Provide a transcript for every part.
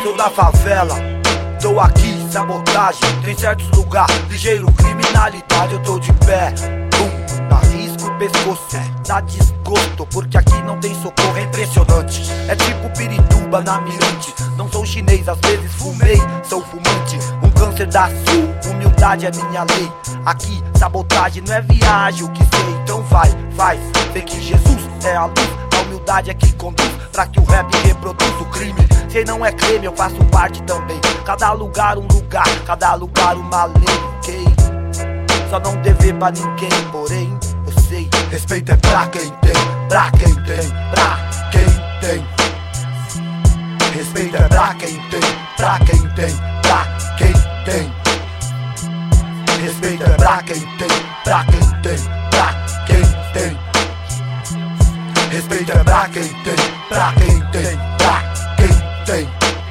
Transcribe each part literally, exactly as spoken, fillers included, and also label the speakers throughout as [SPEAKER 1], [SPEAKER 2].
[SPEAKER 1] Sou da favela, tô aqui, sabotagem. Tem certos lugares, ligeiro, criminalidade. Eu tô de pé, bum, dá risco o pescoço, dá desgosto, porque aqui não tem socorro, é impressionante. É tipo Pirituba na Mirante. Não sou chinês, às vezes fumei, sou fumante. Um câncer da sul, humildade é minha lei. Aqui, sabotagem não é viagem, o que sei. Então vai, faz, sei que Jesus é a luz. A humildade é que conduz pra que o rap reproduza o crime. Se não é crime, eu faço parte também. Cada lugar um lugar, cada lugar uma lei, ok? Só não dever pra ninguém, porém, eu sei. Respeito é pra quem tem, pra quem tem, pra quem tem. Respeito é pra quem tem, pra quem tem, pra quem tem. Respeito é pra quem tem, pra quem tem, pra quem tem. Respeito é pra quem tem, pra quem tem, pra quem tem.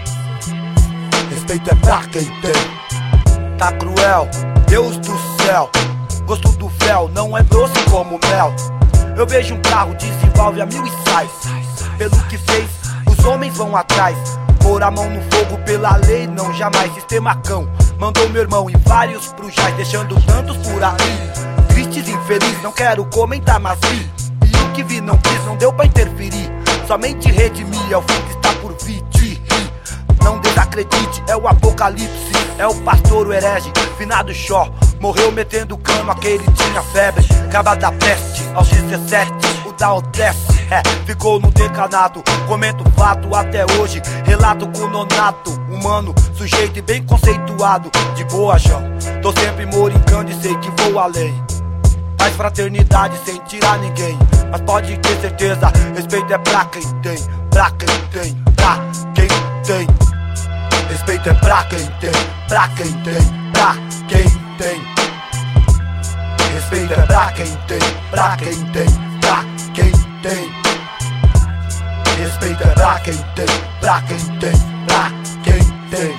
[SPEAKER 1] Respeito é pra quem tem. Tá cruel, Deus do céu. Gosto do fel, não é doce como mel. Eu vejo um carro, desenvolve a mil e sai. Pelo que fez, os homens vão atrás. Pôr a mão no fogo pela lei, não jamais. Sistema cão, mandou meu irmão em vários prujais, deixando tantos por aí. Tristes, infeliz, não quero comentar, mas vi. E o que vi não quis, não deu pra interferir. Somente redimir, é o fim que está por vir. Não desacredite, é o apocalipse. É o pastor, o herege, finado Xó. Morreu metendo cano, aquele tinha febre. Caba da peste, aos dezessete, o da Odesse. É, ficou no decanato, comento fato até hoje. Relato com nonato, humano, sujeito e bem conceituado. De boa, João, tô sempre morincando e sei que vou além. Faz fraternidade sem tirar ninguém. Mas pode ter certeza, respeito é pra quem tem, pra quem tem, pra quem tem. Respeito é pra quem tem, pra quem tem, pra quem tem. Respeito é pra quem tem, pra quem tem, pra quem tem. Respeito é pra quem tem, pra quem tem, pra quem tem.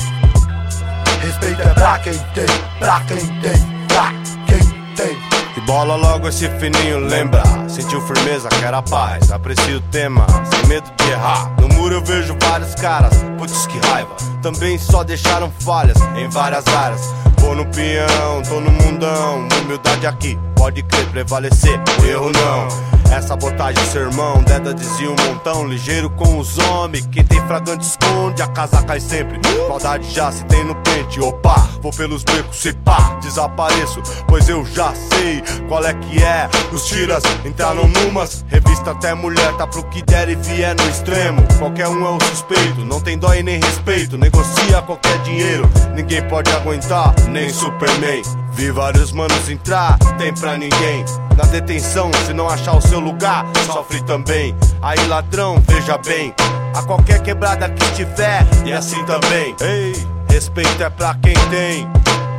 [SPEAKER 1] Respeito é pra quem tem, pra quem tem, pra quem tem.
[SPEAKER 2] E bola logo esse fininho, lembra? Sentiu firmeza, quer a paz. Aprecio o tema, sem medo de errar. No muro eu vejo vários caras, putz que raiva. Também só deixaram falhas em várias áreas. Vou no peão, tô no mundão. Humildade aqui, pode crer, prevalecer, erro não. É sabotagem, sermão, Deda dizia um montão. Ligeiro com os homens, quem tem fragante esconde. A casa cai sempre, maldade já se tem no pente. Opa, vou pelos becos, se pá, desapareço. Pois eu já sei qual é que é. Os tiras entraram numas, revista até mulher. Tá pro que der e vier no extremo. Qualquer um é um suspeito, não tem dó e nem respeito. Negocia qualquer dinheiro, ninguém pode aguentar, nem Superman. Vi vários manos entrar, tem pra ninguém. Na detenção, se não achar o seu lugar, sofre também. Aí ladrão, veja bem, a qualquer quebrada que estiver, e assim também. Ei, respeito é pra quem tem.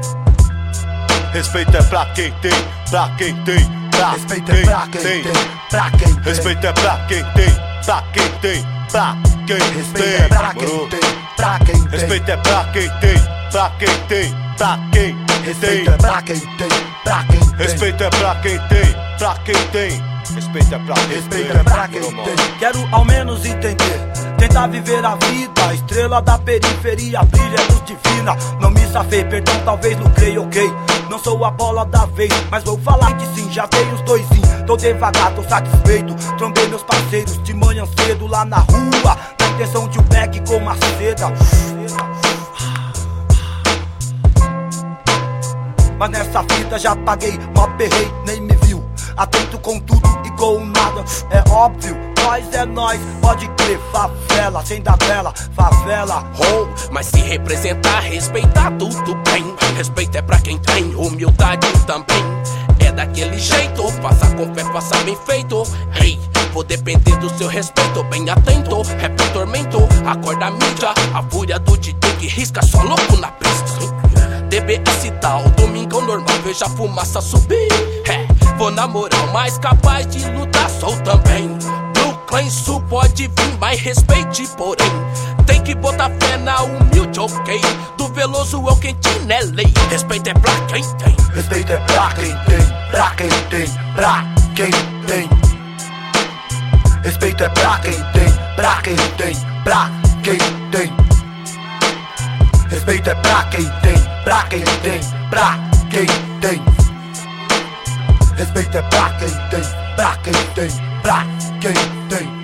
[SPEAKER 2] Respeito é pra quem tem, pra quem tem, pra
[SPEAKER 1] Respeito é pra quem tem, pra quem tem.
[SPEAKER 2] Respeito é pra quem tem, pra quem tem, pra quem tem.
[SPEAKER 1] Respeito é pra quem tem, pra quem tem.
[SPEAKER 2] Respeito é pra quem tem, pra quem tem, pra quem tem.
[SPEAKER 1] Respeito é pra quem tem, pra quem tem.
[SPEAKER 2] Respeito é pra quem tem, pra quem tem. Respeito é pra quem tem.
[SPEAKER 1] Respeito é pra quem tem. Quero ao menos entender, tentar viver a vida. Estrela da periferia, brilha luz divina. Não me safei, perdão, talvez lucrei, ok. Não sou a bola da vez, mas vou falar que sim. Já dei os dois sim, tô devagar, tô satisfeito. Trombei meus parceiros de manhã cedo lá na rua, na intenção de um beck com uma seda. Mas nessa vida já paguei, mó perrei, nem me viu. Atento com tudo e com nada, é óbvio. Nós é nós, pode crer, favela, sem da vela, favela.
[SPEAKER 3] Oh, mas se representar, respeitar tudo bem. Respeito é pra quem tem, humildade também. É daquele jeito, faça com fé, faça bem feito. Hey, vou depender do seu respeito, bem atento. Rap tormento, acorda a mídia. A fúria do D J que risca só louco na pista. D B S tal, domingão normal, veja a fumaça subir. É, vou na moral, mas capaz de lutar, sou também. Brooklyn Sul pode vir, mas respeite, porém tem que botar fé na humilde, ok? Do Veloso é o quentinho, é lei. Respeito é pra quem tem.
[SPEAKER 1] Respeito é pra quem tem, pra quem tem, pra quem tem. Respeito é pra quem tem, pra quem tem, pra quem tem. Respeito é pra quem tem, pra quem tem, pra quem tem. Respeito é pra quem tem, pra quem tem, pra quem tem.